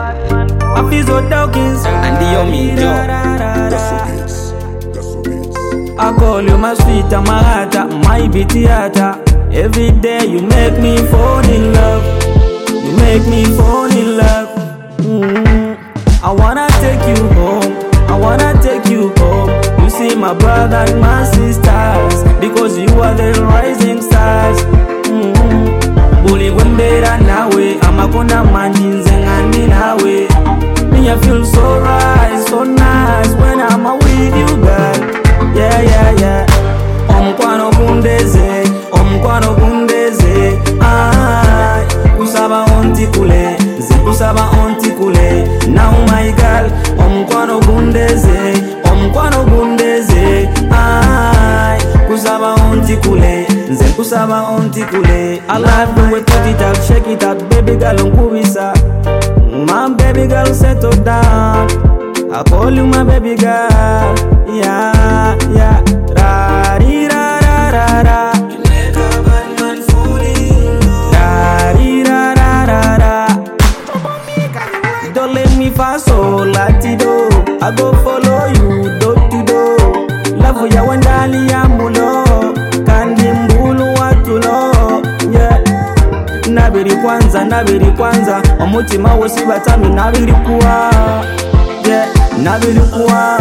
Afizo Dawkins and the Yomi I call you my sweet Amarata, my Bitiata. Every day you make me fall in love. You make me fall in love. I wanna take you home. I wanna take you home. You see my brother and my sisters, because you are the rising stars. Buli wembera nawe, amakona manjinze ngani nawe. Me I feel so right, so nice when I'm with you, girl. Yeah, yeah, yeah. Omkwano kundeze, omkwano kundeze. Ay, kusaba onti kule, kusaba onti kule. Now my girl, omkwano kundeze, omkwano kundeze. Ay, kusaba onti kule, kusaba onti kule. I love the way put it up, shake it up, baby girl, unkubisa. My baby girl, settle down. I call you my baby girl. Yeah, yeah. Ra ri ra ra ra ra. You make a bad man fall in love. Ra ri ra ra ra ra. Don't let me fast so latido. I go follow you do to do. Love ya wandali ya mulo. Kandi mbulu watulo. Yeah. Nabiri kwanza. Omutima wosi batami nabiri kuwa. Yeah, nabiri kuwa.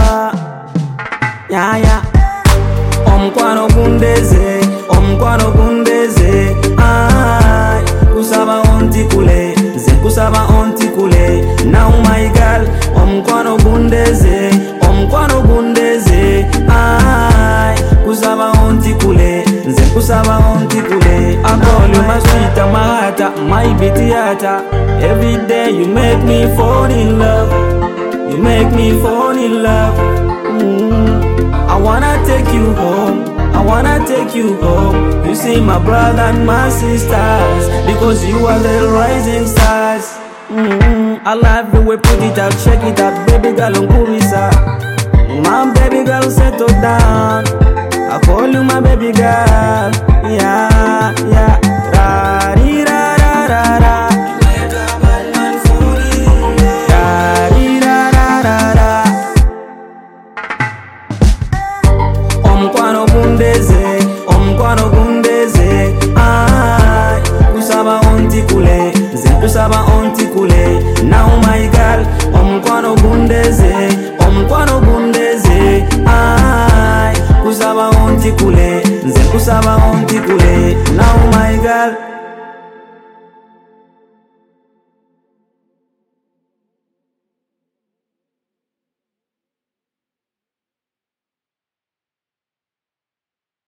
Yeah, yeah. Omkwano kundeze, omkwano kundeze. Ay, kusaba onti kule, kusaba onti kule. Now my girl, omkwano kundeze, omkwano kundeze. Ay, kusaba onti kule, kusaba onti kule. I call you my sweet Amarata, my Bitiata. Every day you make me fall in love. You make me fall in love. I wanna take you home. I wanna take you home. You see my brother and my sisters, because you are the rising stars. I love the way put it out, shake it out, baby girl, unkubisa. My baby girl, settle down. I call you my baby girl. Yeah, yeah. Ra ri ra ra ra ra. Omkwano kundeze. Ay, kusaba onti kule, kusaba onti kule. Now my girl, omkwano kundeze, omkwano kundeze. Ay, kusaba onti kule, kusaba onti kule. Now my girl.